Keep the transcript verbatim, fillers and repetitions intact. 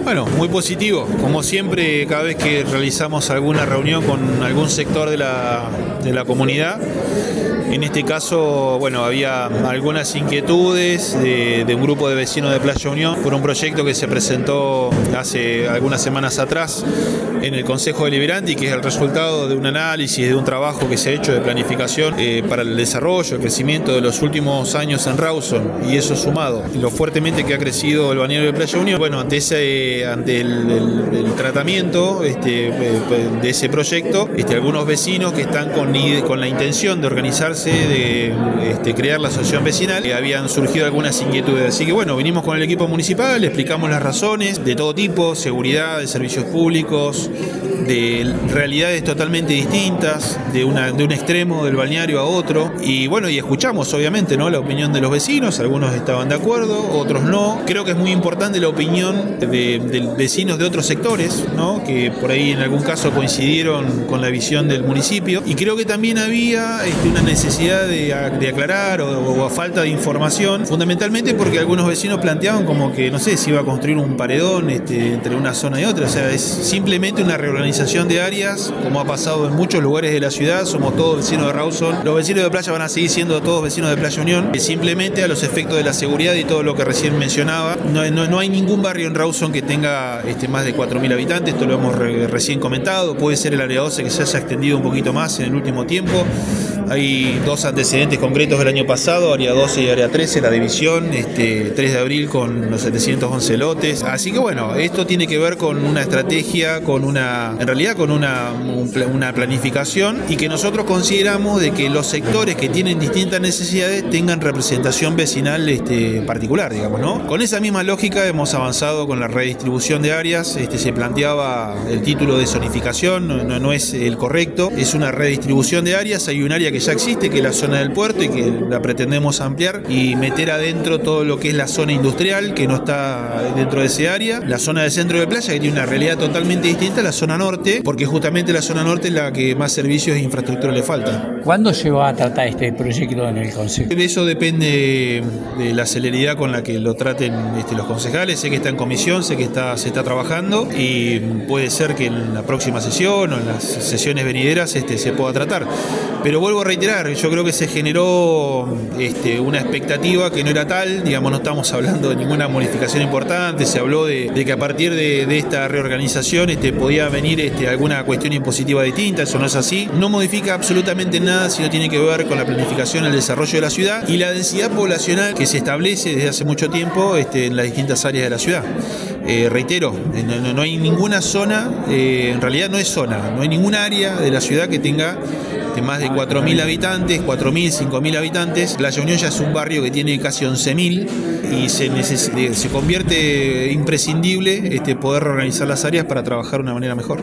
Bueno, muy positivo. Como siempre, cada vez que realizamos alguna reunión con algún sector de la, de la comunidad, en este caso, bueno, había algunas inquietudes de, de un grupo de vecinos de Playa Unión por un proyecto que se presentó hace algunas semanas atrás en el Consejo Deliberante y que es el resultado de un análisis, de un trabajo que se ha hecho de planificación eh, para el desarrollo, el crecimiento de los últimos años en Rawson, y eso sumado lo fuertemente que ha crecido el balneario de Playa Unión. Bueno, ante ese, ante el, el, el tratamiento este, de ese proyecto, este, algunos vecinos que están con, con la intención de organizarse, de este, crear la asociación vecinal, eh, habían surgido algunas inquietudes. Así que bueno, vinimos con el equipo municipal, le explicamos las razones de todo tipo: seguridad, de servicios públicos, de realidades totalmente distintas, de, una, de un extremo del balneario a otro, y bueno, y escuchamos obviamente, ¿no?, la opinión de los vecinos. Algunos estaban de acuerdo, otros no. Creo que es muy importante la opinión de, de vecinos de otros sectores, ¿no?, que por ahí en algún caso coincidieron con la visión del municipio, y creo que también había este, una necesidad de, de aclarar o, o a falta de información, fundamentalmente porque algunos vecinos planteaban como que, no sé, si iba a construir un paredón este, entre una zona y otra. O sea, es simplemente una reorganización de áreas, como ha pasado en muchos lugares de la ciudad. Somos todos vecinos de Rawson, los vecinos de Playa van a seguir siendo todos vecinos de Playa Unión, simplemente a los efectos de la seguridad y todo lo que recién mencionaba. No, no, no hay ningún barrio en Rawson que tenga este, más de cuatro mil habitantes, esto lo hemos re, recién comentado. Puede ser el área doce que se haya extendido un poquito más en el último tiempo. Hay dos antecedentes concretos del año pasado, área doce y área trece, la división, este, tres de abril con los setecientos once lotes. Así que bueno, esto tiene que ver con una estrategia, con una, en realidad con una, una planificación, y que nosotros consideramos de que los sectores que tienen distintas necesidades tengan representación vecinal este, particular, digamos, ¿no? Con esa misma lógica hemos avanzado con la redistribución de áreas. Este, se planteaba el título de zonificación, no, no, no es el correcto, es una redistribución de áreas. Hay un área que ya existe, que es la zona del puerto, y que la pretendemos ampliar y meter adentro todo lo que es la zona industrial, que no está dentro de ese área, la zona del centro de playa, que tiene una realidad totalmente distinta a la zona norte, porque justamente la zona norte es la que más servicios e infraestructura le falta. ¿Cuándo se va a tratar este proyecto en el Consejo? Eso depende de la celeridad con la que lo traten este, los concejales. Sé que está en comisión, sé que está, se está trabajando, y puede ser que en la próxima sesión o en las sesiones venideras este, se pueda tratar. Pero vuelvo a reiterar, yo creo que se generó este, una expectativa que no era tal. Digamos, no estamos hablando de ninguna modificación importante. Se habló de, de que a partir de, de esta reorganización este, podía venir este, alguna cuestión impositiva distinta. Eso no es así. No modifica absolutamente nada, sino tiene que ver con la planificación, el desarrollo de la ciudad y la densidad poblacional que se establece desde hace mucho tiempo este, en las distintas áreas de la ciudad. Eh, reitero, no, no hay ninguna zona, eh, en realidad no es zona, no hay ninguna área de la ciudad que tenga de más de cuatro mil habitantes, cuatro mil, cinco mil habitantes. Playa Unión ya es un barrio que tiene casi once mil, y se, neces- se convierte imprescindible este, poder reorganizar las áreas para trabajar de una manera mejor.